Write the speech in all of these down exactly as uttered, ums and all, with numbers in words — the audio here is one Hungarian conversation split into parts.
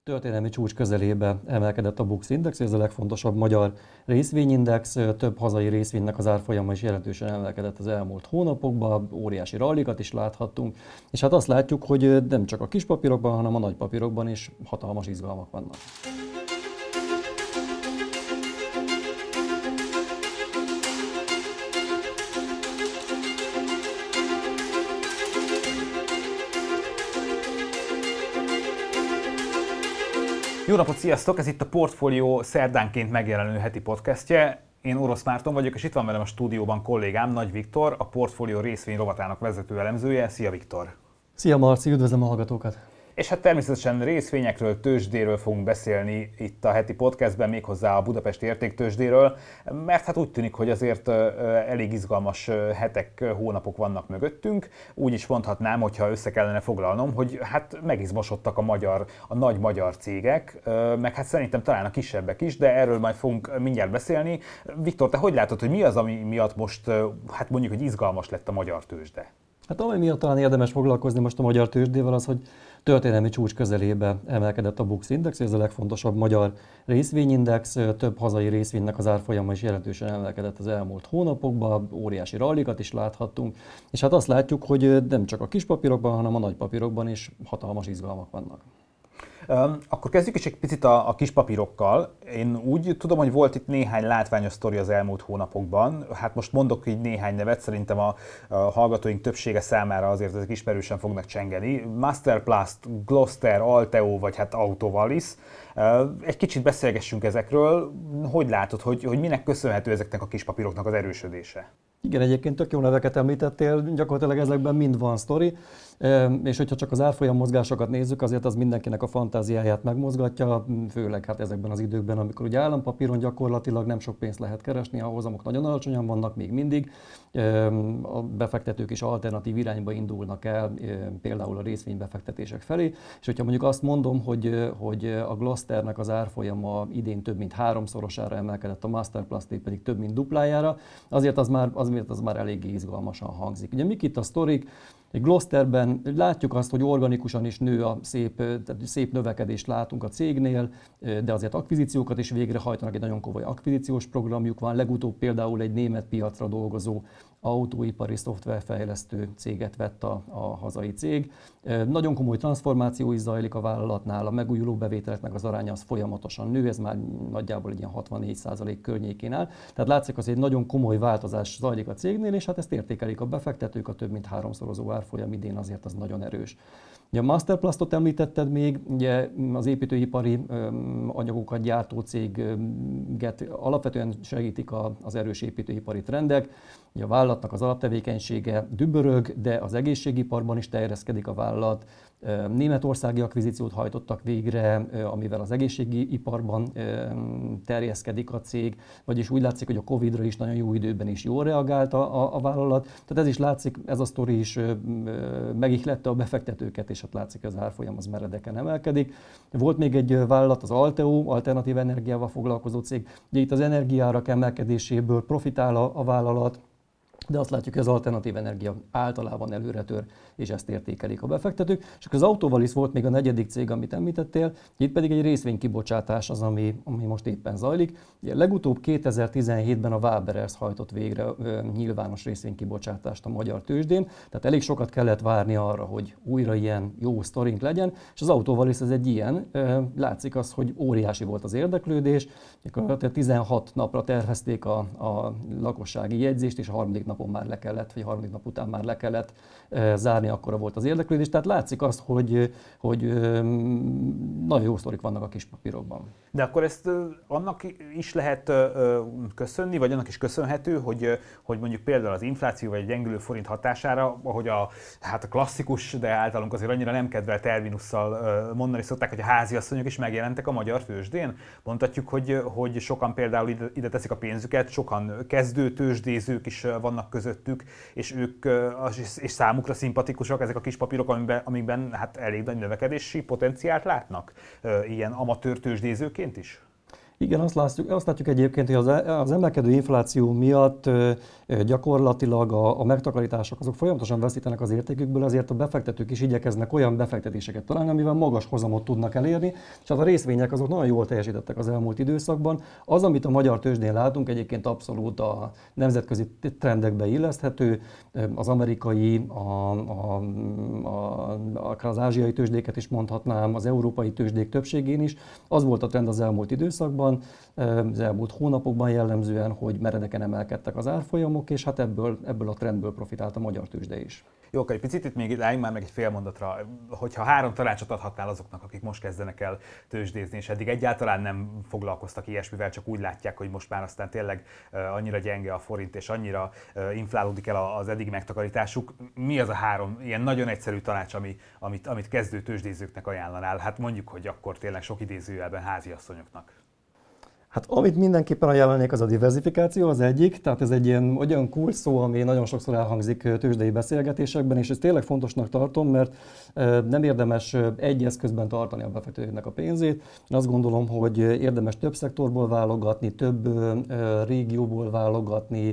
Történelmi csúcs közelébe emelkedett a Bux Index, ez a legfontosabb magyar részvényindex. Több hazai részvénynek az árfolyama is jelentősen emelkedett az elmúlt hónapokban, óriási rallikat is láthattunk, és hát azt látjuk, hogy nem csak a kis papírokban, hanem a nagy papírokban is hatalmas izgalmak vannak. Jó napot, sziasztok! Ez itt a Portfolio szerdánként megjelenő heti podcastje. Én Orosz Márton vagyok, és itt van velem a stúdióban kollégám, Nagy Viktor, a Portfolio részvény rovatának vezető elemzője. Szia, Viktor! Szia, Marci! Üdvözlöm a hallgatókat! És hát természetesen részvényekről, tőzsdéről fogunk beszélni itt a heti podcastben, méghozzá a budapesti értéktőzsdéről, mert hát úgy tűnik, hogy azért elég izgalmas hetek, hónapok vannak mögöttünk. Úgy is mondhatnám, hogyha össze kellene foglalnom, hogy hát megizmosodtak a magyar, a nagy magyar cégek, meg hát szerintem talán a kisebbek is, de erről majd fogunk mindjárt beszélni. Viktor, te hogy látod, hogy mi az, ami miatt most hát mondjuk, hogy izgalmas lett a magyar tőzsde? Hát ami miatt talán érdemes foglalkozni most a magyar tőzsdével az, hogy történelmi csúcs közelébe emelkedett a Bux Index, ez a legfontosabb magyar részvényindex. Több hazai részvénynek az árfolyama is jelentősen emelkedett az elmúlt hónapokban, óriási rallikat is láthattunk, és hát azt látjuk, hogy nem csak a kis papírokban, hanem a nagy papírokban is hatalmas izgalmak vannak. Akkor kezdjük is egy picit a, a kis papírokkal. Én úgy tudom, hogy volt itt néhány látványos sztori az elmúlt hónapokban. Hát most mondok így néhány nevet, szerintem a, a hallgatóink többsége számára azért ezek ismerősen fognak csengeni. Masterplast, Gloster, Alteo vagy hát Autovalis. Egy kicsit beszélgessünk ezekről. Hogy látod, hogy, hogy minek köszönhető ezeknek a kis papíroknak az erősödése? Igen, egyébként tök jó neveket említettél, gyakorlatilag ezekben mind van sztori, és hogyha csak az árfolyam mozgásokat nézzük, azért az mindenkinek a fantáziáját megmozgatja, főleg hát ezekben az időkben, amikor ugye állampapíron gyakorlatilag nem sok pénzt lehet keresni, a hozamok nagyon alacsonyan vannak még mindig, a befektetők is alternatív irányba indulnak el, például a részvénybefektetések felé, és hogyha mondjuk azt mondom, hogy, hogy a Glosternek az árfolyama idén több mint háromszorosára emelkedett, a Masterplasté pedig több mint duplájára, azért az már, azért az már eléggé izgalmasan hangzik. Ugye mik itt a sztorik? Egy Glosterben látjuk azt, hogy organikusan is nő a szép, tehát szép növekedést látunk a cégnél, de azért akvizíciókat is végrehajtanak, egy nagyon komoly akvizíciós programjuk van. Legutóbb például egy német piacra dolgozó autóipari szoftverfejlesztő céget vett a, a hazai cég. Nagyon komoly transformáció is zajlik a vállalatnál, a megújuló bevételeknek az aránya az folyamatosan nő, ez már nagyjából egy ilyen hatvannégy százalék környékén áll. Tehát látszik, az egy nagyon komoly változás zajlik a cégnél, és hát ezt értékelik a befektetők, a több mint háromszorozó árfolyam idén azért az nagyon erős. Ugye a Masterplastot említetted még, ugye az építőipari öm, anyagokat gyártó céget alapvetően segítik a, az erős építőipari trendek. Ugye a vállalatnak az alaptevékenysége dübörög, de az egészségiparban is terjeszkedik a vállalat. Németországi akvizíciót hajtottak végre, amivel az egészségi iparban terjeszkedik a cég, vagyis úgy látszik, hogy a Covidra is nagyon jó időben is jól reagált a, a, a vállalat. Tehát ez is látszik, ez a sztori is megihlette a befektetőket, és hát látszik, hogy az árfolyam az meredeken emelkedik. Volt még egy vállalat, az Alteo, alternatív energiával foglalkozó cég. Ugye itt az energiárak emelkedéséből profitál a, a vállalat, de azt látjuk, hogy az alternatív energia általában előre tör, és ezt értékelik a befektetők. És akkor az Autovalis volt még a negyedik cég, amit említettél, itt pedig egy részvénykibocsátás az, ami, ami most éppen zajlik. Ugye legutóbb kétezer-tizenhétben a Waberers hajtott végre ö, nyilvános részvénykibocsátást a magyar tőzsdén, tehát elég sokat kellett várni arra, hogy újra ilyen jó sztorink legyen, és az Autovalis ez egy ilyen. Ö, látszik az, hogy óriási volt az érdeklődés, gyakorlatilag tizenhat napra tervezték a, a lakossági jegyzést, és a harmadik napon már le kellett, vagy harmadik nap után már le kellett e, zárni, akkora volt az érdeklődés. Tehát látszik azt, hogy, hogy e, nagyon jó sztorik vannak a kis papírokban. De akkor ezt annak is lehet köszönni, vagy annak is köszönhető, hogy, hogy mondjuk például az infláció vagy egy gyengülő forint hatására, ahogy a, hát a klasszikus, de általunk azért annyira nem kedvelt terminusszal mondani szokták, hogy a háziasszonyok is megjelentek a magyar tőzsdén. Mondhatjuk, hogy, hogy sokan például ide, ide teszik a pénzüket, sokan kezdő tőzsdézők is vannak közöttük, és ők és számukra szimpatikusak ezek a kis papírok, amikben, amikben hát elég nagy növekedési potenciált látnak ilyen amatőr tőzsdézőként is? Igen, azt látjuk, azt látjuk egyébként, hogy az, az emelkedő infláció miatt gyakorlatilag a, a megtakarítások azok folyamatosan veszítenek az értékükből, ezért a befektetők is igyekeznek olyan befektetéseket találni, amivel magas hozamot tudnak elérni, és hát a részvények azok nagyon jól teljesítettek az elmúlt időszakban. Az, amit a magyar tőzsdén látunk, egyébként abszolút a nemzetközi trendekbe illeszthető, az amerikai, a, a, a, akár az ázsiai tőzsdéket is mondhatnám, az európai tőzsdék többségén is. Az volt a trend az elmúlt időszakban, az elmúlt hónapokban jellemzően, hogy meredeken emelkedtek az árfolyamok, és hát ebből, ebből a trendből profitált a magyar tőzsde is. Jó, akkor egy picit itt még álljunk már meg egy fél mondatra, hogyha három tanácsot adhatnál azoknak, akik most kezdenek el tőzsdézni, és eddig egyáltalán nem foglalkoztak ilyesmivel, csak úgy látják, hogy most már aztán tényleg annyira gyenge a forint, és annyira inflálódik el az eddig megtakarításuk. Mi az a három ilyen nagyon egyszerű tanács, ami, amit, amit kezdő tőzsdézőknek ajánlanál? Hát mondjuk, hogy akkor tényleg sok idézőjelben háziasszonyoknak. Hát amit mindenképpen ajánlanék, az a diversifikáció, az egyik, tehát ez egy ilyen olyan kulcs szó, ami nagyon sokszor elhangzik tőzsdei beszélgetésekben, és ezt tényleg fontosnak tartom, mert nem érdemes egy eszközben tartani a befektetőnek a pénzét. Én azt gondolom, hogy érdemes több szektorból válogatni, több régióból válogatni,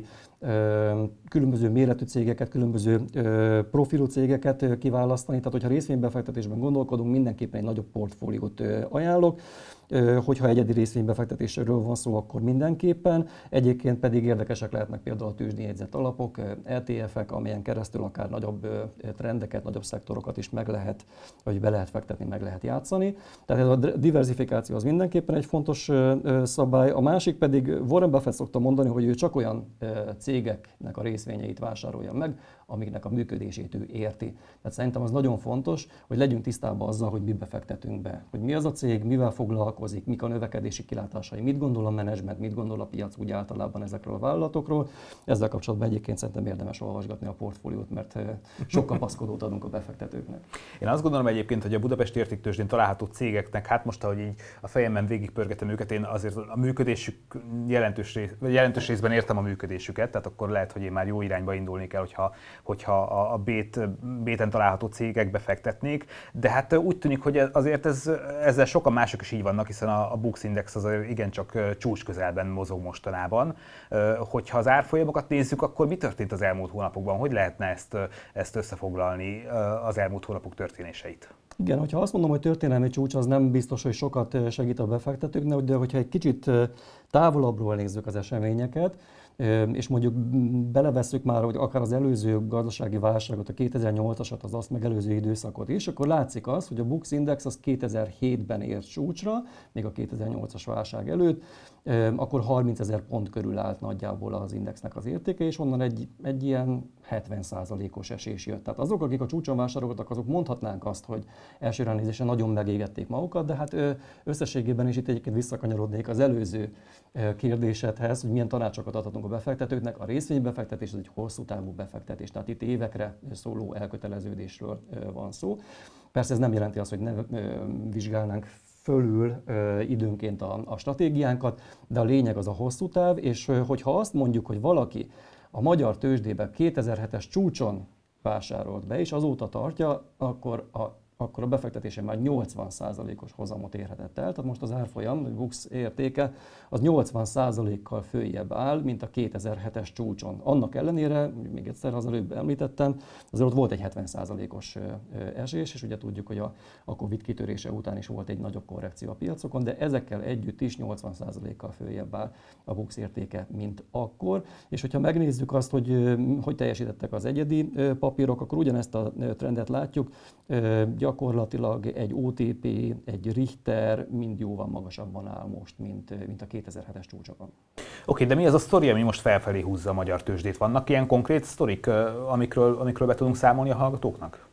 különböző méretű cégeket, különböző profilú cégeket kiválasztani. Tehát, hogyha részvénybefektetésben gondolkodunk, mindenképpen egy nagyobb portfóliót ajánlok. Hogyha egyedi részvénybefektetésről van szó, akkor mindenképpen. Egyébként pedig érdekesek lehetnek például a tőzsdén jegyzett alapok, é té ef-ek, amelyen keresztül akár nagyobb trendeket, nagyobb szektorokat is meg lehet, vagy be lehet fektetni, meg lehet játszani. Tehát ez a diversifikáció az mindenképpen egy fontos szabály. A másik pedig Warren Buffett szokta mondani, hogy ő csak olyan cégeknek a részvényeit vásárolja meg, amiknek a működését ő érti. Tehát szerintem az nagyon fontos, hogy legyünk tisztában azzal, hogy mibe fektetünk be. Hogy mi az a cég, mivel foglalkozik, mik a növekedési kilátásai, mit gondol a menedzsment, mit gondol a piac úgy általában ezekről a vállalatokról. Ezzel kapcsolatban egyébként szerintem érdemes olvasgatni a portfóliót, mert sok kapaszkodót adunk a befektetőknek. Én azt gondolom egyébként, hogy a Budapesti Értéktőzsdén található cégeknek, hát most, ahogy így a fejemben végigpörgetem őket, én azért a működésük jelentős, rész, jelentős részben értem a működésüket, tehát akkor lehet, hogy én már jó irányba indulni kell, hogyha hogyha a B-ten található cégekbe fektetnék, de hát úgy tűnik, hogy azért ez, ezzel sokan mások is így vannak, hiszen a Bux Index azért igencsak csúcs közelben mozog mostanában. Hogyha az árfolyamokat nézzük, akkor mi történt az elmúlt hónapokban? Hogy lehetne ezt, ezt összefoglalni, az elmúlt hónapok történéseit? Igen, hogyha azt mondom, hogy történelmi csúcs, az nem biztos, hogy sokat segít a befektetőknek, de hogyha egy kicsit távolabbról nézzük az eseményeket, és mondjuk belevesszük már, hogy akár az előző gazdasági válságot, a kétezer-nyolcasat, az azt megelőző időszakot is, akkor látszik az, hogy a Bux Index az kétezer-hétben ért csúcsra, még a kétezer-nyolcas válság előtt, akkor harmincezer pont körül állt nagyjából az indexnek az értéke, és onnan egy, egy ilyen hetven százalékos esés jött. Tehát azok, akik a csúcson vásároltak, azok mondhatnánk azt, hogy első ránézésen nagyon megégették magukat, de hát összességében is itt egyébként visszakanyarodnék az előző kérdésedhez, hogy milyen tanácsokat adhatunk a befektetőknek. A részvénybefektetés az egy hosszú távú befektetés, tehát itt évekre szóló elköteleződésről van szó. Persze ez nem jelenti azt, hogy ne vizsgálnánk fölül ö, időnként a, a stratégiánkat, de a lényeg az a hosszú táv, és ö, hogyha azt mondjuk, hogy valaki a magyar tőzsdében kétezer-hetes csúcson vásárolt be, és azóta tartja, akkor a akkor a befektetése már nyolcvan százalékos hozamot érhetett el. Tehát most az árfolyam, vagy Bux értéke, az nyolcvan százalékkal följebb áll, mint a kétezer-hetes csúcson. Annak ellenére, még egyszer az előbb említettem, azért ott volt egy hetven százalékos esés, és ugye tudjuk, hogy a, a Covid kitörése után is volt egy nagyobb korrekció a piacokon, de ezekkel együtt is nyolcvan százalékkal följebb áll a Bux értéke, mint akkor. És hogyha megnézzük azt, hogy hogy teljesítettek az egyedi papírok, akkor ugyanezt a trendet látjuk. Gyakorlatilag egy o té pé, egy Richter mind jóval magasabban áll most, mint, mint a kétezer-hetes csúcsokon. Oké, okay, de mi az a sztori, ami most felfelé húzza a magyar tőzsdét? Vannak ilyen konkrét sztorik, amikről, amikről be tudunk számolni a hallgatóknak?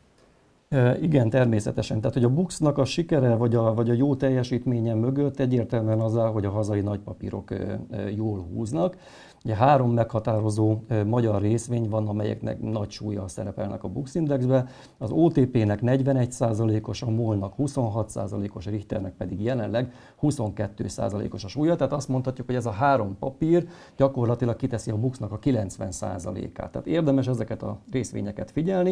E, igen, természetesen. Tehát, hogy a Buxnak a sikere vagy a, vagy a jó teljesítménye mögött egyértelműen az áll, hogy a hazai nagypapírok e, e, jól húznak. Ugye három meghatározó e, magyar részvény van, amelyeknek nagy súllyal szerepelnek a Bux Indexbe. Az o té pének negyvenegy százalékos, a MOL-nak huszonhat százalékos, a Richternek pedig jelenleg huszonkettő százalékos a súlya. Tehát azt mondhatjuk, hogy ez a három papír gyakorlatilag kiteszi a Buxnak a kilencven százalékát. Tehát érdemes ezeket a részvényeket figyelni.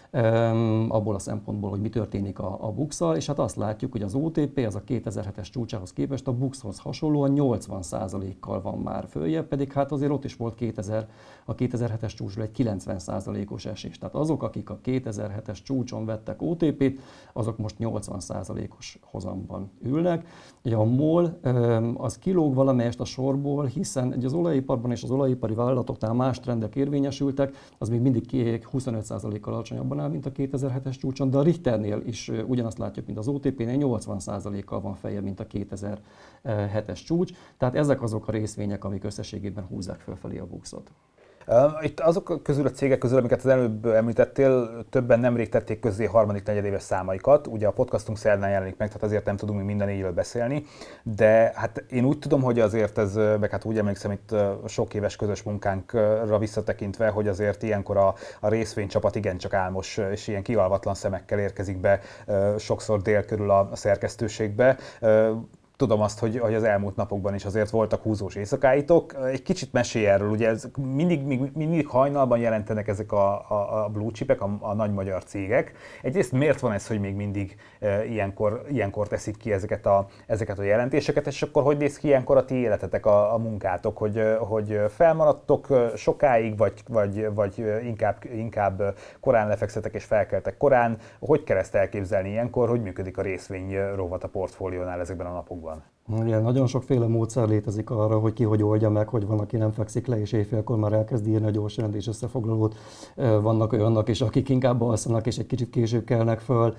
abból a szempontból, hogy mi történik a, a bukszal, és hát azt látjuk, hogy az o té pé, az a kétezer-hetes csúcsához képest a bukszhoz hasonlóan nyolcvan százalékkal van már följebb, pedig hát azért ott is volt kétezer, a kétezer-hetes csúcsról egy kilencven százalékos esés. Tehát azok, akik a kétezer-hetes csúcson vettek o té pét, azok most nyolcvan százalékos hozamban ülnek. Ugye a MOL az kilóg valamelyest a sorból, hiszen az olajiparban és az olajipari vállalatoknál más trendek érvényesültek, az még mindig huszonöt százalékkal alacsonyabban áll, mint a kétezer-hetes csúcson, de a Richternél is ugyanazt látjuk, mint az o té pénél, nyolcvan százalékkal van feljebb, mint a kétezer-hetes csúcs. Tehát ezek azok a részvények, amik összességében húzzák fölfelé a bukszot. Itt azok közül a cégek közül, amiket az előbb említettél, többen nemrég tették közzé harmadik negyedéves számaikat. Ugye a podcastunk szerdán jelenik meg, tehát azért nem tudunk még minden éjjel beszélni. De hát én úgy tudom, hogy azért ez, meg hát úgy emlékszem itt sok éves közös munkánkra visszatekintve, hogy azért ilyenkor a, a részvénycsapat igencsak álmos és ilyen kialvatlan szemekkel érkezik be sokszor dél körül a szerkesztőségbe. Tudom azt, hogy, hogy az elmúlt napokban is azért voltak húzós éjszakáitok. Egy kicsit mesélj erről, ugye ez mindig, mindig, mindig hajnalban jelentenek ezek a, a, a blue chipek, a, a nagy magyar cégek. Egyrészt miért van ez, hogy még mindig e, ilyenkor, ilyenkor teszik ki ezeket a, ezeket a jelentéseket, és akkor hogy néz ki ilyenkor a ti életetek, a, a munkátok, hogy, hogy felmaradtok sokáig, vagy, vagy, vagy inkább, inkább korán lefekszetek és felkeltek korán. Hogy kell ezt elképzelni ilyenkor, hogy működik a részvény rovat a portfóliónál ezekben a napokban? Igen, nagyon sokféle módszer létezik arra, hogy ki hogy oldja meg, hogy van, aki nem fekszik le, és éjfélkor már elkezd írni a gyors jelentés összefoglalót. Vannak olyanok is, akik inkább alszanak, és egy kicsit később kelnek föl.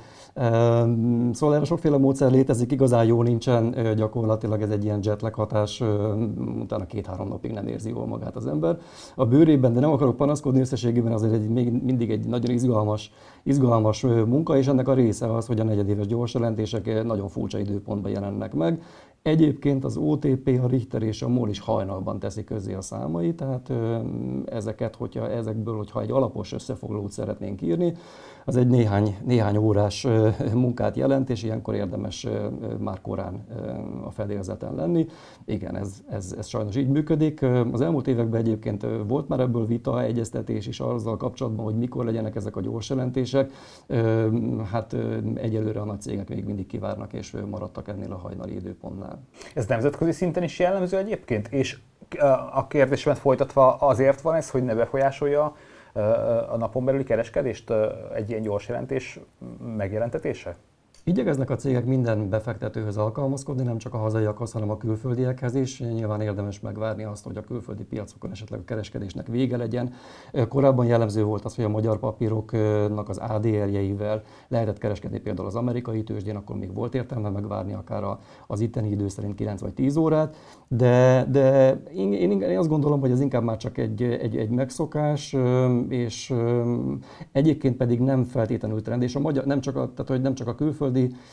Szóval erre sokféle módszer létezik, igazán jó nincsen, gyakorlatilag ez egy ilyen jetlag hatás, utána két-három napig nem érzi jól magát az ember a bőrében, de nem akarok panaszkodni, összességében azért egy, még mindig egy nagyon izgalmas, izgalmas munka, és ennek a része az, hogy a negyedéves gyors jelentések nagyon furcsa időpontban jelennek meg. Egyébként az o té pé, a Richter és a MOL is hajnalban teszi közzé a számait, tehát ezeket, hogyha ezekből, hogyha egy alapos összefoglalót szeretnénk írni, az egy néhány, néhány órás munkát jelent, és ilyenkor érdemes már korán a fedélzeten lenni. Igen, ez, ez, ez sajnos így működik. Az elmúlt években egyébként volt már ebből vita, egyeztetés is azzal kapcsolatban, hogy mikor legyenek ezek a gyors jelentések. Hát egyelőre a nagy cégek még mindig kivárnak, és maradtak ennél a hajnali időpontnál. Ez nemzetközi szinten is jellemző egyébként? És a kérdésemet folytatva azért van ez, hogy ne befolyásolja a napon belüli kereskedést egy ilyen gyors jelentés megjelentetése? Igyekeznek a cégek minden befektetőhöz alkalmazkodni, nem csak a hazaiakhoz, hanem a külföldiekhez is. Nyilván érdemes megvárni azt, hogy a külföldi piacokon esetleg a kereskedésnek vége legyen. Korábban jellemző volt az, hogy a magyar papíroknak az á dé er-jeivel lehetett kereskedni például az amerikai tőzsdén, akkor még volt értelme megvárni akár az itteni idő szerint kilenc vagy tíz órát, de, de én, én, én azt gondolom, hogy ez inkább már csak egy, egy, egy megszokás, és egyébként pedig nem feltétlenül trend, és a magyar, nem csak a, tehát, hogy nem csak a külföldi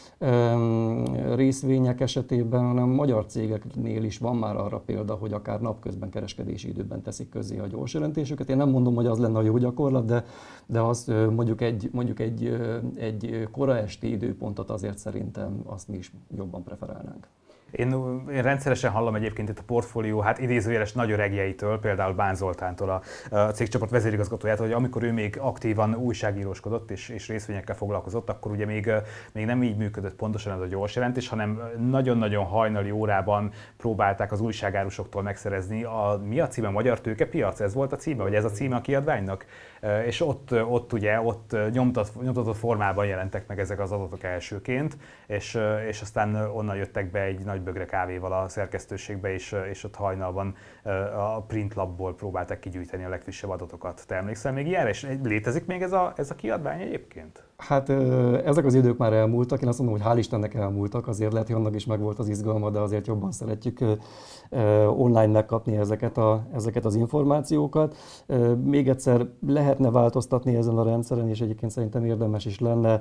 részvények esetében, hanem magyar cégeknél is van már arra példa, hogy akár napközben kereskedési időben teszik közzé a gyors jelentésüket. Én nem mondom, hogy az lenne a jó gyakorlat, de, de az mondjuk, egy, mondjuk egy, egy kora esti időpontot azért szerintem azt mi is jobban preferálnánk. Én, én rendszeresen hallom egyébként itt a portfólió, hát idézőjeles nagy öregjeitől, például Bán Zoltántól, a, a cégcsoport vezérigazgatójától, hogy amikor ő még aktívan újságíróskodott és, és részvényekkel foglalkozott, akkor ugye még, még nem így működött pontosan ez a gyors jelentés, hanem nagyon-nagyon hajnali órában próbálták az újságárusoktól megszerezni a, mi a címe, Magyar Tőkepiac, ez volt a címe, vagy ez a címe a kiadványnak? És ott, ott ugye, ott nyomtat, nyomtatott formában jelentek meg ezek az adatok elsőként, és, és aztán onnan jöttek be egy nagy bögre kávéval a szerkesztőségbe, és, és ott hajnalban a Print Labból próbálták kigyűjteni a legfrissebb adatokat. Te emlékszel még ilyenre? És létezik még ez a, ez a kiadvány egyébként? Hát ezek az idők már elmúltak, én azt mondom, hogy hál' Istennek elmúltak, azért lehet, hogy annak is megvolt az izgalma, de azért jobban szeretjük online megkapni ezeket, a, ezeket az információkat. Még egyszer lehetne változtatni ezen a rendszeren, és egyébként szerintem érdemes is lenne.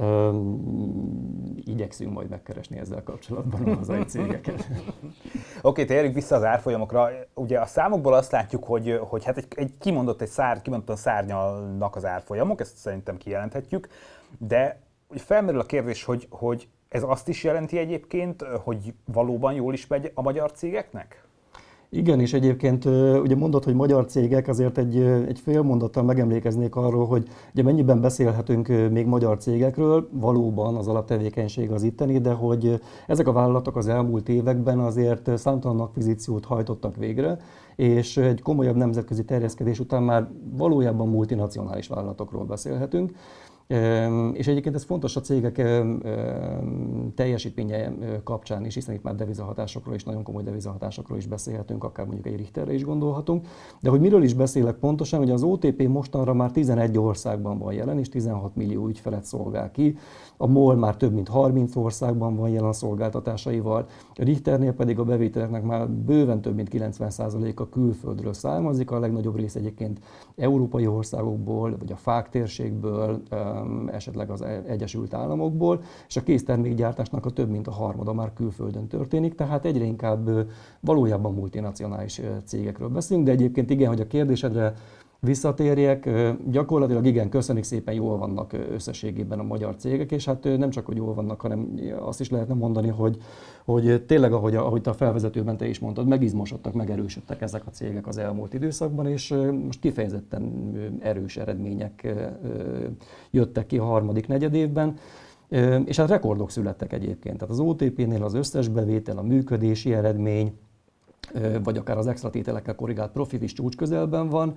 Igyekszünk majd megkeresni ezzel kapcsolatban a hazai cégeket. Oké, okay, térjünk vissza az árfolyamokra. Ugye a számokból azt látjuk, hogy, hogy hát egy, egy kimondott egy szár, kimondottan szárnyalnak az árfolyamok, ezt szerintem kijelenthetjük, de felmerül a kérdés, hogy, hogy ez azt is jelenti egyébként, hogy valóban jól is megy a magyar cégeknek? Igen, és egyébként ugye mondod, hogy magyar cégek, azért egy, egy fél mondattal megemlékeznék arról, hogy ugye mennyiben beszélhetünk még magyar cégekről, valóban az alaptevékenység az itteni, de hogy ezek a vállalatok az elmúlt években azért számtalan akvizíciót hajtottak végre, és egy komolyabb nemzetközi terjeszkedés után már valójában multinacionális vállalatokról beszélhetünk. És egyébként ez fontos a cégek teljesítménye kapcsán is, hiszen itt már devizahatásokról is, nagyon komoly devizahatásokról is beszélhetünk, akár mondjuk egy Richterre is gondolhatunk. De hogy miről is beszélek pontosan, hogy az o té pé mostanra már tizenegy országban van jelen, és tizenhat millió ügyfelet szolgál ki. A MOL már több mint harminc országban van jelen szolgáltatásaival, a Richternél pedig a bevételeknek már bőven több mint kilencven százaléka külföldről származik, a legnagyobb rész egyébként európai országokból, vagy a fák térségből, esetleg az Egyesült Államokból, és a késztermékgyártásnak a több mint a harmada már külföldön történik, tehát egyre inkább valójában multinacionális cégekről beszélünk, de egyébként igen, hogy a kérdésedre visszatérjek, gyakorlatilag igen, köszönjük szépen, jól vannak összességében a magyar cégek, és hát nem csak, hogy jól vannak, hanem azt is lehetne mondani, hogy, hogy tényleg, ahogy, ahogy a felvezetőben te is mondtad, megizmosodtak, megerősödtek ezek a cégek az elmúlt időszakban, és most kifejezetten erős eredmények jöttek ki a harmadik negyedévben. És hát rekordok születtek egyébként. Tehát az o té pénél az összes bevétel, a működési eredmény, vagy akár az extra tételekkel korrigált profit is csúcs közelben van.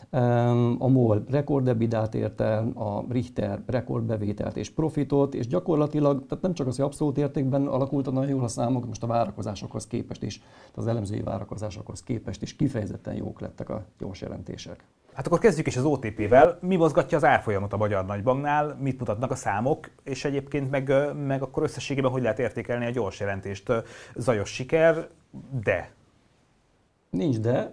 A MOL rekordebidát ért el, a Richter rekordbevételt és profitot, és gyakorlatilag, tehát nem csak az, hogy abszolút értékben alakultak nagyon jól a számok, most a várakozásokhoz képest is, az elemzői várakozásokhoz képest is kifejezetten jók lettek a gyors jelentések. Hát akkor kezdjük is az o té pével. Mi mozgatja az árfolyamot a Magyar Nagybanknál, mit mutatnak a számok, és egyébként meg, meg akkor összességében hogy lehet értékelni a gyors jelentést? Zajos siker, de... Nincs de.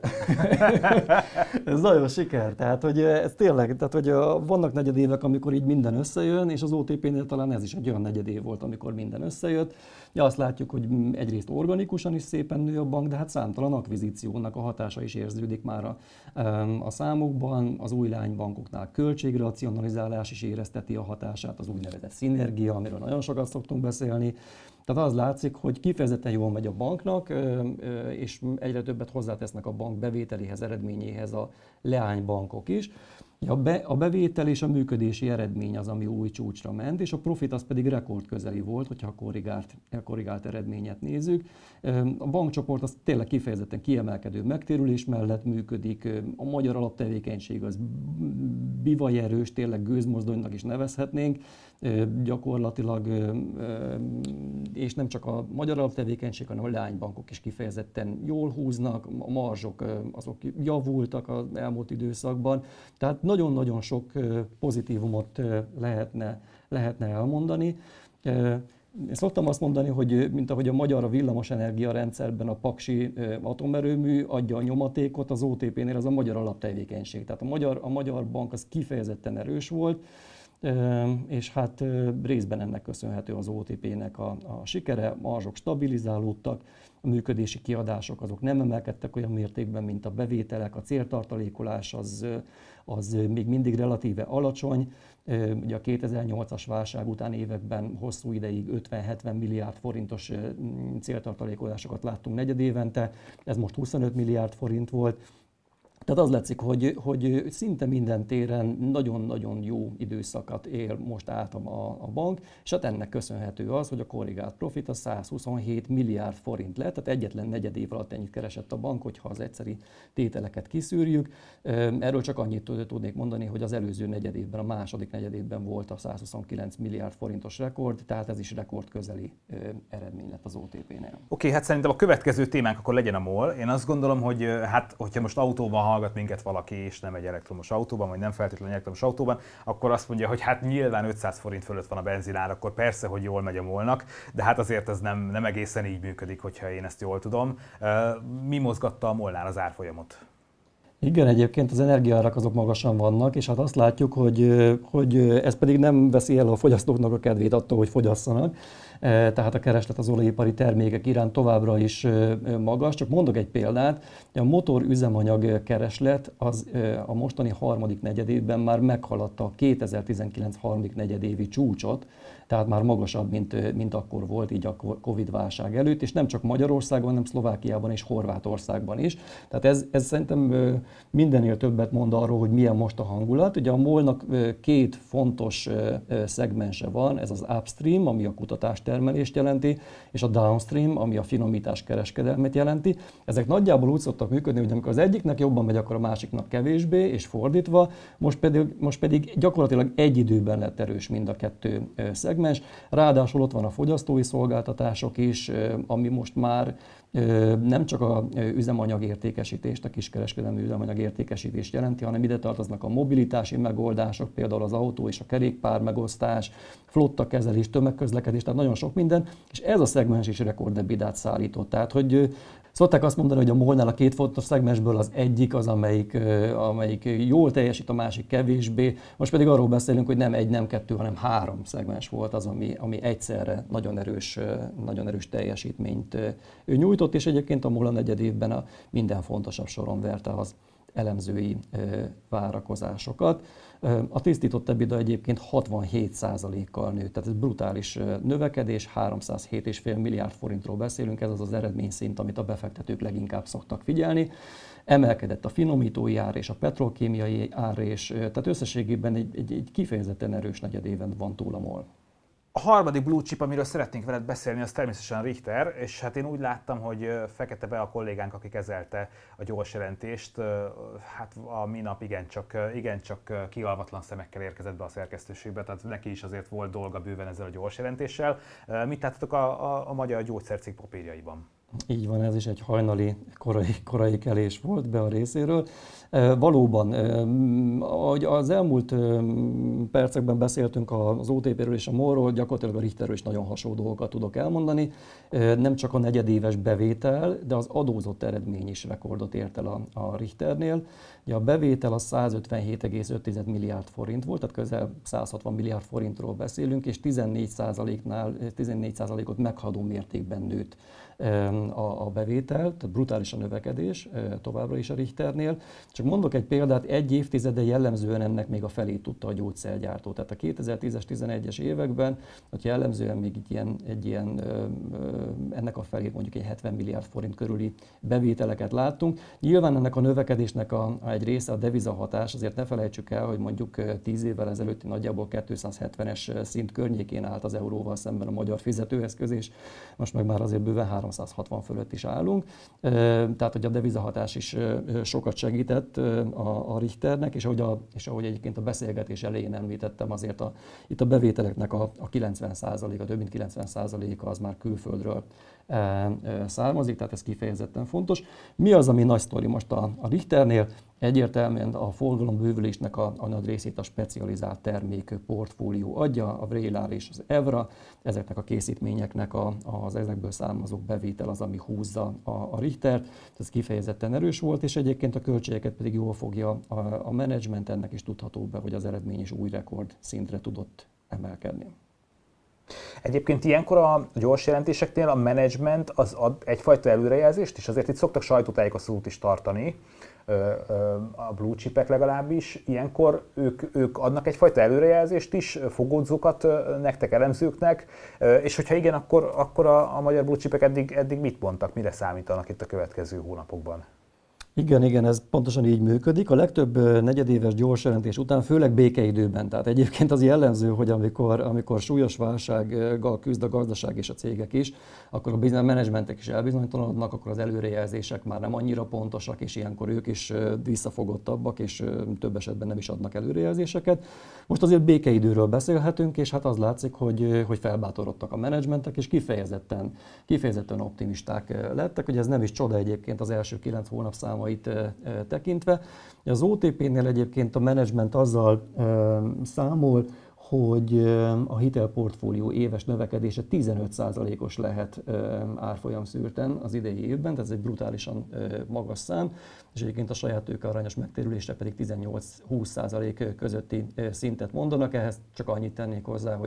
Ez nagyon siker. Tehát, hogy ez tényleg, tehát, hogy vannak negyedévek, amikor így minden összejön, és az o té pénél talán ez is egy olyan negyedév volt, amikor minden összejött. Ja, azt látjuk, hogy egyrészt organikusan is szépen nő a bank, de hát számtalan akvizíciónak a hatása is érződik már a, a számokban. Az új lánybankoknál költségracionalizálás is érezteti a hatását, az úgynevezett szinergia, amiről nagyon sokat szoktunk beszélni. Tehát az látszik, hogy kifejezetten jól megy a banknak, és egyre többet hozzátesznek a bank bevételéhez, eredményéhez a leánybankok is. A, be, a bevétel és a működési eredmény az, ami új csúcsra ment, és a profit az pedig rekordközeli volt, hogyha a korrigált, korrigált eredményet nézzük. A bankcsoport az tényleg kifejezetten kiemelkedő megtérülés mellett működik, a magyar alaptevékenység az bivaj erős, tényleg gőzmozdonynak is nevezhetnénk, gyakorlatilag, és nem csak a magyar alaptevékenység, hanem a leánybankok is kifejezetten jól húznak, a marzsok azok javultak az elmúlt időszakban, tehát nagyon-nagyon sok pozitívumot lehetne, lehetne elmondani. Én szoktam azt mondani, hogy mint ahogy a magyar a villamosenergia rendszerben a paksi atomerőmű adja a nyomatékot, az o té pénél az a magyar alaptevékenység. Tehát a magyar, a magyar bank az kifejezetten erős volt, és hát részben ennek köszönhető az o té pének a, a sikere, marzsok stabilizálódtak, a működési kiadások azok nem emelkedtek olyan mértékben, mint a bevételek, a céltartalékolás az, az még mindig relatíve alacsony. Ugye a kétezer-nyolcas válság után években hosszú ideig ötven-hetven milliárd forintos céltartalékolásokat láttunk negyedévente, ez most huszonöt milliárd forint volt. Tehát az látszik, hogy, hogy szinte minden téren nagyon-nagyon jó időszakat él most át a, a bank, és hát ennek köszönhető az, hogy a korrigált profit a százhuszonhét milliárd forint lett, tehát egyetlen negyed év alatt ennyit keresett a bank, hogyha az egyszeri tételeket kiszűrjük. Erről csak annyit tudnék mondani, hogy az előző negyedévben, a második negyedévben volt a százhuszonkilenc milliárd forintos rekord, tehát ez is rekord közeli eredmény lett az o té pénél. Oké, okay, hát szerintem a következő témánk akkor legyen a MOL. Én azt gondolom, hogy hát, hogyha most autóban hallgat minket valaki, és nem egy elektromos autóban, vagy nem feltétlenül elektromos autóban, akkor azt mondja, hogy hát nyilván ötszáz forint fölött van a benzinár, akkor persze, hogy jól megy a MOL-nak, de hát azért ez nem, nem egészen így működik, hogyha én ezt jól tudom. Mi mozgatta a MOL-nál az árfolyamot? Igen, egyébként az energiaárak azok magasan vannak, és hát azt látjuk, hogy, hogy ez pedig nem veszi el a fogyasztóknak a kedvét attól, hogy fogyasszanak. Tehát a kereslet az olajipari termékek iránt továbbra is magas. Csak mondok egy példát, a motorüzemanyag kereslet az a mostani harmadik negyedévben már meghaladta a kétezer-tizenkilenc harmadik negyedévi csúcsot, tehát már magasabb, mint, mint akkor volt, így a Covid-válság előtt, és nem csak Magyarországon, hanem Szlovákiában és Horvátországban is. Tehát ez, ez szerintem mindennél többet mond arról, hogy milyen most a hangulat. Ugye a MOL-nak két fontos szegmense van, ez az upstream, ami a kutatástermelést jelenti, és a downstream, ami a finomítás kereskedelmet jelenti. Ezek nagyjából úgy szoktak működni, hogy amikor az egyiknek jobban megy, akkor a másiknak kevésbé, és fordítva. Most pedig, most pedig gyakorlatilag egy időben lett erős mind a kettő szegmens. Ráadásul ott van a fogyasztói szolgáltatások is, ami most már nem csak a üzemanyagértékesítést, a kiskereskedelmi üzemanyagértékesítést jelenti, hanem ide tartoznak a mobilitási megoldások, például az autó és a kerékpár megosztás, flotta kezelés, tömegközlekedés, tehát nagyon sok minden, és ez a szegmens is rekordebidát szállított. Tehát, hogy szokták azt mondani, hogy a MOL-nál a két fontos szegmensből az egyik az, amelyik, amelyik jól teljesít, a másik kevésbé. Most pedig arról beszélünk, hogy nem egy, nem kettő, hanem három szegmens volt az, ami, ami egyszerre nagyon erős, nagyon erős teljesítményt nyújtott, és egyébként a MOL a negyed évben a minden fontosabb soron verte az elemzői várakozásokat. A tisztított EBITDA egyébként hatvanhét százalékkal nőtt, tehát ez brutális növekedés, háromszázhét egész öt milliárd forintról beszélünk, ez az az eredményszint, amit a befektetők leginkább szoktak figyelni. Emelkedett a finomítói ár és a petrolkémiai ár, és tehát összességében egy, egy, egy kifejezetten erős negyedéven van túl a MOL. A harmadik blue chip, amiről szeretnénk veled beszélni, az természetesen Richter, és hát én úgy láttam, hogy Fekete Be a kollégánk, aki kezelte a gyors jelentést, hát a minap igencsak, igencsak kialvatlan szemekkel érkezett be a szerkesztőségbe, tehát neki is azért volt dolga bőven ezzel a gyors jelentéssel. Mit láttatok a, a, a magyar gyógyszercég papírjaiban? Így van, ez is egy hajnali, korai, korai kelés volt be a részéről. E, valóban, e, ahogy az elmúlt e, percekben beszéltünk az o té pé-ről és a MOL-ról, gyakorlatilag a Richterről is nagyon hasonló dolgokat tudok elmondani. E, nem csak a negyedéves bevétel, de az adózott eredmény is rekordot ért el a, a Richternél. Ugye a bevétel az százötvenhét egész öt milliárd forint volt, tehát közel száz hatvan milliárd forintról beszélünk, és tizennégy százaléknál, tizennégy százalékot meghaladó mértékben nőtt a, a bevétel, tehát brutális a növekedés továbbra is a Richternél. Csak mondok egy példát, egy évtizede jellemzően ennek még a felét tudta a gyógyszergyártó. Tehát a kétezer-tízes, tizenegyes években, hogy jellemzően még egy ilyen, egy ilyen, ennek a felét mondjuk egy hetven milliárd forint körüli bevételeket láttunk. Nyilván ennek a növekedésnek a, a egy része a devizahatás, azért ne felejtsük el, hogy mondjuk tíz évvel ezelőtt nagyjából kétszázhetvenes szint környékén állt az euróval szemben a magyar fizetőeszköz, és most meg már azért bőven háromszázhatvan fölött is állunk. Tehát, hogy a devizahatás is sokat segített a, a Richternek, és ahogy, a, és ahogy egyébként a beszélgetés elején említettem, azért a, itt a bevételeknek a, a kilencven százaléka, több mint kilencven százaléka az már külföldről származik, tehát ez kifejezetten fontos. Mi az, ami nagy sztori most a, a Richternél? Egyértelműen a forgalombővülésnek a, a nagy részét a specializált termék portfólió adja, a Vraylar és az Evra, ezeknek a készítményeknek a, az ezekből származó bevétel az, ami húzza a, a Richtert. Ez kifejezetten erős volt, és egyébként a költségeket pedig jól fogja a, a menedzsment, ennek is tudható be, hogy az eredmény is új rekord szintre tudott emelkedni. Egyébként ilyenkor a gyors jelentéseknél a menedzsment az ad egyfajta előrejelzést, és azért itt szoktak sajtótájékoztatót is tartani, a blue chipek legalábbis. Ilyenkor ők, ők adnak egyfajta előrejelzést is, fogódzókat nektek, elemzőknek, és hogyha igen, akkor, akkor a, a magyar blue chipek eddig, eddig mit mondtak, mire számítanak itt a következő hónapokban? Igen, igen, ez pontosan így működik. A legtöbb negyedéves gyors jelentés után, főleg békeidőben, tehát egyébként az jellemző, hogy amikor, amikor súlyos válsággal küzd a gazdaság és a cégek is, akkor a bizony menedzsmentek is elbizonytalanodnak, akkor az előrejelzések már nem annyira pontosak, és ilyenkor ők is visszafogottabbak, és több esetben nem is adnak előrejelzéseket. Most azért békeidőről beszélhetünk, és hát az látszik, hogy, hogy felbátorodtak a menedzsmentek, és kifejezetten, kifejezetten optimisták lettek, hogy ez nem is csoda egyébként az első kilenc hónap száma tekintve. Az o té pé-nél egyébként a menedzsment azzal számol, hogy a hitelportfólió éves növekedése tizenöt százalékos lehet árfolyam szűrten az idei évben, tehát ez egy brutálisan magas szám, és egyébként a saját tőkearányos megtérülésre pedig tizennyolc-húsz százalék közötti szintet mondanak. Ehhez csak annyit tennék hozzá, hogy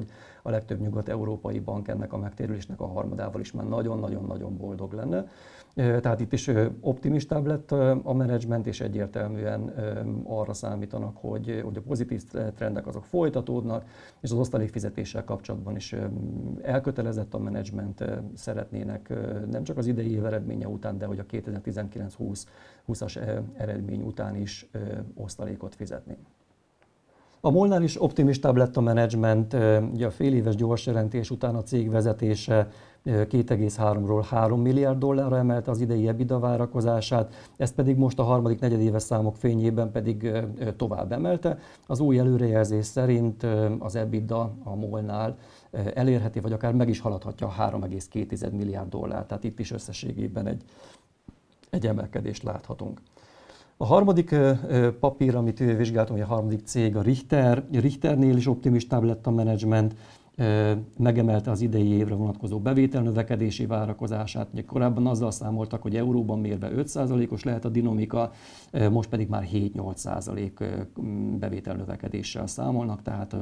a legtöbb nyugat-európai bank ennek a megtérülésnek a harmadával is már nagyon-nagyon-nagyon boldog lenne. Tehát itt is optimistább lett a menedzsment, és egyértelműen arra számítanak, hogy, hogy a pozitív trendek azok folytatódnak, és az osztalékfizetéssel kapcsolatban is elkötelezett a menedzsment, szeretnének nem csak az idei év eredménye után, de hogy a kétezer-tizenkilenc húszas eredmény után is osztalékot fizetni. A MOL-nál is optimistább lett a menedzsment, ugye a fél éves gyors jelentés után a cég vezetése két egész háromról három milliárd dollárra emelte az idei EBITDA várakozását, ezt pedig most a harmadik negyedéves számok fényében pedig tovább emelte. Az új előrejelzés szerint az EBITDA a MOL-nál elérheti, vagy akár meg is haladhatja a három egész két milliárd dollár, tehát itt is összességében egy, egy emelkedést láthatunk. A harmadik papír, amit vizsgáltam, a harmadik cég a Richter. Richternél is optimistább lett a menedzsment, megemelte az idei évre vonatkozó bevételnövekedési várakozását. Ugye korábban azzal számoltak, hogy euróban mérve öt százalékos lehet a dinamika, most pedig már hét-nyolc százalék bevételnövekedéssel számolnak, tehát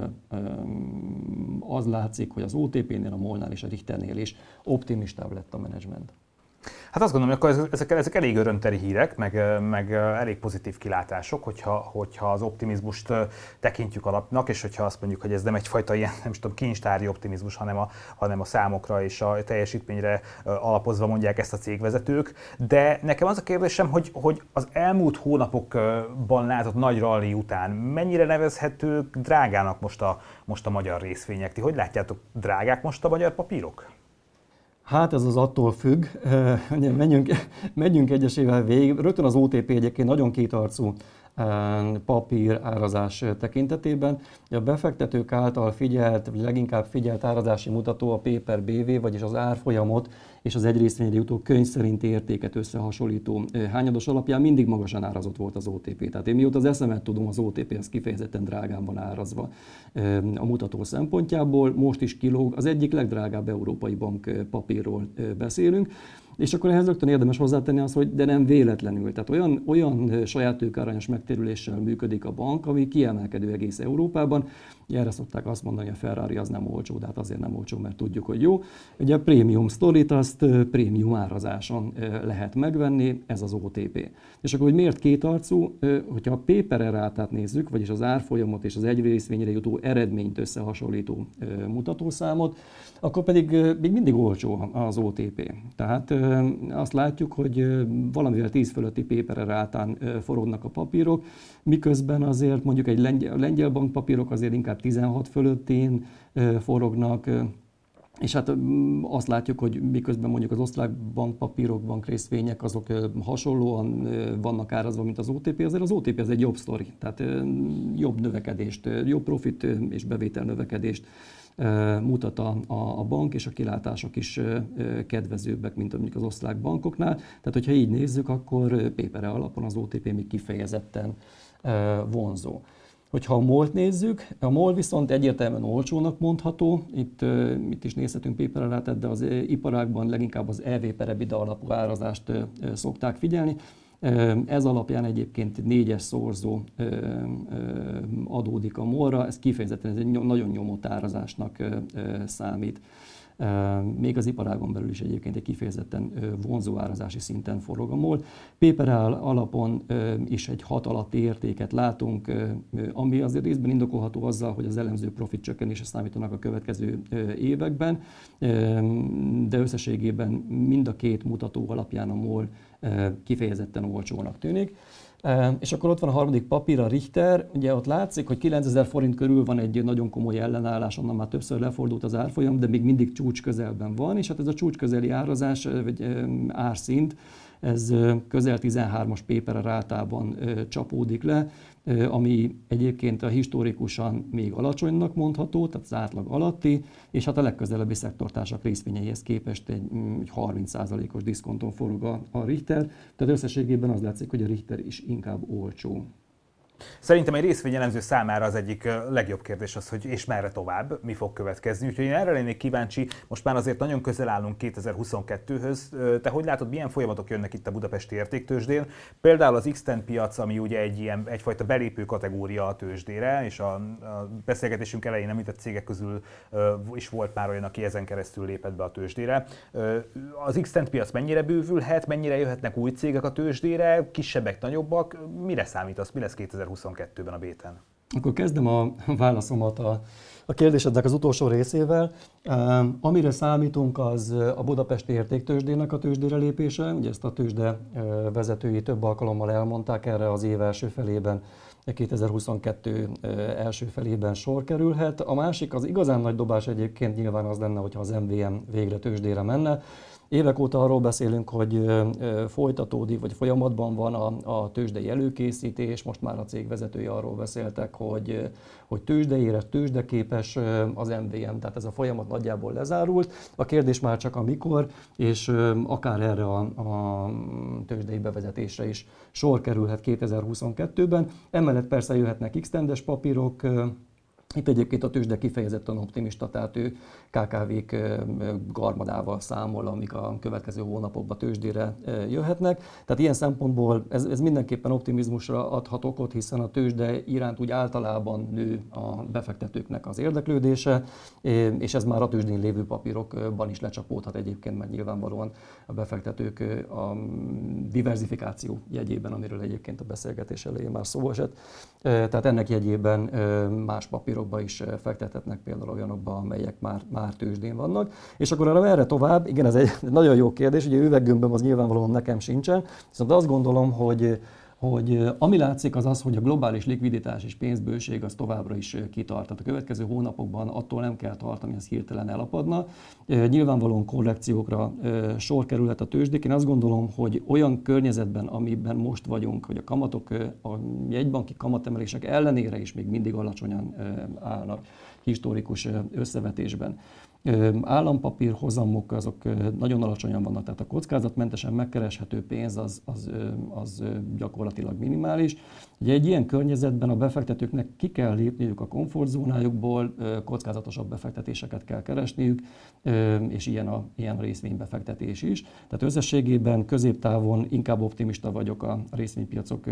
az látszik, hogy az o té pé-nél, a MOL-nál és a Richternél is optimistább lett a menedzsment. Hát azt gondolom, hogy akkor ezek, ezek elég örömteli hírek, meg, meg elég pozitív kilátások, hogyha, hogyha az optimizmust tekintjük alapnak, és hogyha azt mondjuk, hogy ez nem egyfajta ilyen, nem tudom, kincstári optimizmus, hanem a, hanem a számokra és a teljesítményre alapozva mondják ezt a cégvezetők. De nekem az a kérdésem, hogy, hogy az elmúlt hónapokban látott nagy rally után mennyire nevezhetők drágának most a, most a magyar részvények? Ti hogy látjátok, drágák most a magyar papírok? Hát ez az attól függ, menjünk, menjünk egyesével végig. Rögtön az o té pé egyébként nagyon kétarcú papír árazás tekintetében. A befektetők által figyelt, vagy leginkább figyelt árazási mutató a P per bé vé, vagyis az árfolyamot és az egy részvényre jutó könyv szerinti értéket összehasonlító hányados alapján mindig magasan árazott volt az o té pé. Tehát én mióta az eszemet tudom, az o té pé az kifejezetten drágán van árazva a mutató szempontjából. Most is kilóg, az egyik legdrágább európai bank papírról beszélünk. És akkor ehhez rögtön érdemes hozzátenni azt, hogy de nem véletlenül. Tehát olyan, olyan saját tőkearányos megtérüléssel működik a bank, ami kiemelkedő egész Európában. Erre szokták azt mondani, hogy a Ferrari az nem olcsó, de hát azért nem olcsó, mert tudjuk, hogy jó. Ugye a prémium sztorit azt prémium árazáson lehet megvenni, ez az o té pé. És akkor, hogy miért kétarcú, hogyha a P per rátát nézzük, vagyis az árfolyamot és az egy részvényre jutó eredményt összehasonlító mutatószámot, akkor pedig még mindig olcsó az o té pé. Tehát azt látjuk, hogy valamivel tíz fölötti P per rátán forognak a papírok, miközben azért mondjuk egy lengyel, lengyel bankpapírok azért inkább tizenhat fölöttén forognak, és hát azt látjuk, hogy miközben mondjuk az osztrák bankpapírok, bankrészvények azok hasonlóan vannak árazva, mint az o té pé, azért az o té pé az egy jobb sztori, tehát jobb növekedést, jobb profit és bevétel növekedést mutat a, a bank, és a kilátások is kedvezőbbek, mint mondjuk az osztrák bankoknál. Tehát, hogyha így nézzük, akkor P per alapon az o té pé még kifejezetten vonzó. Hogyha a MOL-t nézzük, a MOL viszont egyértelműen olcsónak mondható, itt, itt is nézhetünk P per rátát, de az iparágban leginkább az E V per EBITDA alapú árazást szokták figyelni. Ez alapján egyébként négyes szorzó adódik a MOL-ra, ez kifejezetten ez egy nagyon nyomott árazásnak számít. Még az iparágon belül is egyébként egy kifejezetten vonzó árazási szinten forog a MOL. P per alapon is egy hat alatti értéket látunk, ami azért részben indokolható azzal, hogy az elemző profit csökkenésre számítanak a következő években, de összességében mind a két mutató alapján a MOL kifejezetten olcsónak tűnik. És akkor ott van a harmadik papír, a Richter. Ugye ott látszik, hogy kilencezer forint körül van egy nagyon komoly ellenállás, onnan már többször lefordult az árfolyam, de még mindig csúcs közelben van, és hát ez a csúcs közeli árazás, vagy árszint, ez közel tizenhármas P per rátában csapódik le, ami egyébként a historikusan még alacsonynak mondható, tehát az átlag alatti, és hát a legközelebbi szektortársak részvényeihez képest egy harminc százalékos diszkonton forog a, a Richter, tehát összességében az látszik, hogy a Richter is inkább olcsó. Szerintem egy részvényelemző számára az egyik legjobb kérdés az, hogy és merre tovább, mi fog következni. Úgyhogy én erre lennék kíváncsi, most már azért nagyon közel állunk kétezer-huszonkettőhöz. Te hogy látod, milyen folyamatok jönnek itt a budapesti értéktőzsdén? Például az X-ten piac, ami ugye egy ilyen, egyfajta belépő kategória a tőzsdére, és a, a beszélgetésünk elején említett cégek közül is volt már olyan, aki ezen keresztül lépett be a tőzsdére. Az X-ten piac mennyire bővülhet, mennyire jöhetnek új cégek a tőzsdére, kisebbek, nagyobbak? Mire számítasz, mi lesz kétezer-huszonkettőben a béten? Akkor kezdem a válaszomat a, a kérdésednek az utolsó részével. Um, amire számítunk, az a budapesti értéktőzsdének a tőzsdére lépése. Ugye ezt a tőzsde vezetői több alkalommal elmondták, erre az év első felében, kétezer-huszonkettő első felében sor kerülhet. A másik, az igazán nagy dobás egyébként nyilván az lenne, hogyha az em vé em végre tőzsdére menne. Évek óta arról beszélünk, hogy folytatódik, vagy folyamatban van a, a tőzsdei előkészítés, most már a cég vezetői arról beszéltek, hogy, hogy tőzsdeéres, tőzsdeképes az em vé em, tehát ez a folyamat nagyjából lezárult. A kérdés már csak a mikor, és akár erre a, a tőzsdei bevezetésre is sor kerülhet kétezer-huszonkettőben. Emellett persze jöhetnek X-tendes papírok. Itt egyébként a tőzsde kifejezetten optimista, tehát ő ká ká vék garmadával számol, amik a következő hónapokban tőzsdére jöhetnek. Tehát ilyen szempontból ez, ez mindenképpen optimizmusra adhat okot, hiszen a tőzsde iránt úgy általában nő a befektetőknek az érdeklődése, és ez már a tőzsdén lévő papírokban is lecsapódhat egyébként, mert nyilvánvalóan a befektetők a diverzifikáció jegyében, amiről egyébként a beszélgetés elején már szó esett. Tehát ennek jegyében más papírokba is fektethetnek, például olyanokba, amelyek már, már tőzsdén vannak. És akkor arra merre tovább? Igen, ez egy nagyon jó kérdés, ugye üveggömböm az nyilvánvalóan nekem sincsen, viszont azt gondolom, hogy hogy ami látszik az az, hogy a globális likviditás és pénzbőség az továbbra is kitart. Tehát a következő hónapokban attól nem kell tartani, hogy ez hirtelen elapadna. Nyilvánvalóan korrekciókra sor kerülhet a tőzsdék. Én azt gondolom, hogy olyan környezetben, amiben most vagyunk, hogy a kamatok, a jegybanki kamatemelések ellenére is még mindig alacsonyan állnak historikus összevetésben. Állampapír hozamok azok nagyon alacsonyan vannak, tehát a kockázatmentesen megkereshető pénz az, az, az gyakorlatilag minimális. Ugye egy ilyen környezetben a befektetőknek ki kell lépniük a komfortzónájukból, kockázatosabb befektetéseket kell keresniük, és ilyen a, ilyen a részvénybefektetés is. Tehát összességében középtávon inkább optimista vagyok a részvénypiacok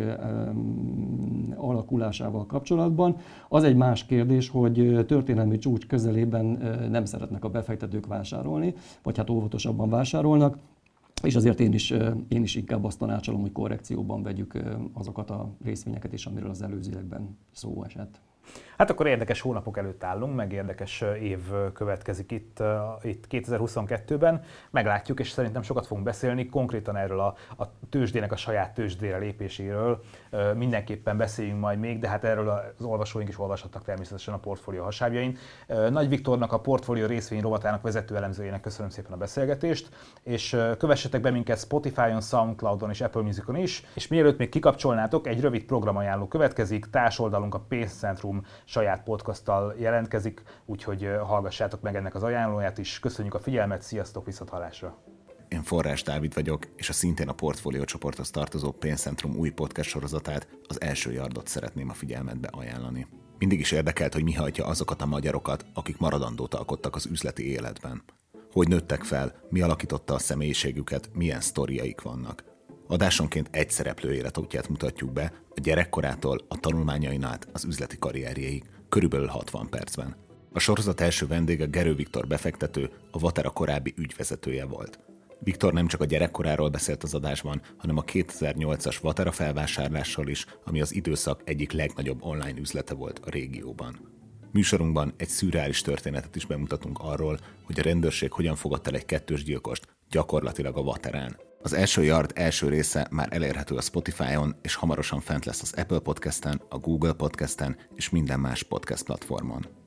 alakulásával kapcsolatban. Az egy más kérdés, hogy történelmi csúcs közelében nem szeretnek a befektetők vásárolni, vagy hát óvatosabban vásárolnak, és azért én is, én is inkább azt tanácsolom, hogy korrekcióban vegyük azokat a részvényeket is, amiről az előzőekben szó esett. Hát akkor érdekes hónapok előtt állunk, meg érdekes év következik itt, itt kétezer-huszonkettőben. Meglátjuk, és szerintem sokat fogunk beszélni konkrétan erről a, a tőzsdének a saját tőzsdére lépéséről. Mindenképpen beszéljünk majd még, de hát erről az olvasóink is olvashattak természetesen a portfólió hasábjain. Nagy Viktornak, a portfólió részvény rovatának vezető elemzőjének köszönöm szépen a beszélgetést, és kövessetek be minket Spotify-on, SoundCloud-on és Apple Musicon is, és mielőtt még kikapcsolnátok, egy rövid programajánló következik, társoldalunk a Pénzcentrum saját podcasttal jelentkezik, úgyhogy hallgassátok meg ennek az ajánlóját is. Köszönjük a figyelmet, sziasztok, viszonthallásra! Én Forrás Dávid vagyok, és a szintén a Portfólió csoporthoz tartozó Pénzcentrum új podcast sorozatát, az Első Yardot szeretném a figyelmetbe ajánlani. Mindig is érdekelt, hogy mi hajtja azokat a magyarokat, akik maradandót alkottak az üzleti életben. Hogy nőttek fel, mi alakította a személyiségüket, milyen sztoriaik vannak. Adásonként egy szereplő életútját mutatjuk be, a gyerekkorától a tanulmányain át az üzleti karrierjeig, körülbelül hatvan percben. A sorozat első vendége Gerő Viktor befektető, a Vatera korábbi ügyvezetője volt. Viktor nem csak a gyerekkoráról beszélt az adásban, hanem a kétezer-nyolcas Vatera felvásárlásról is, ami az időszak egyik legnagyobb online üzlete volt a régióban. Műsorunkban egy szürreális történetet is bemutatunk arról, hogy a rendőrség hogyan fogadta el egy kettős gyilkost, gyakorlatilag a Vaterán. Az Első Yard első része már elérhető a Spotify-on, és hamarosan fent lesz az Apple Podcasten, a Google Podcasten és minden más podcast platformon.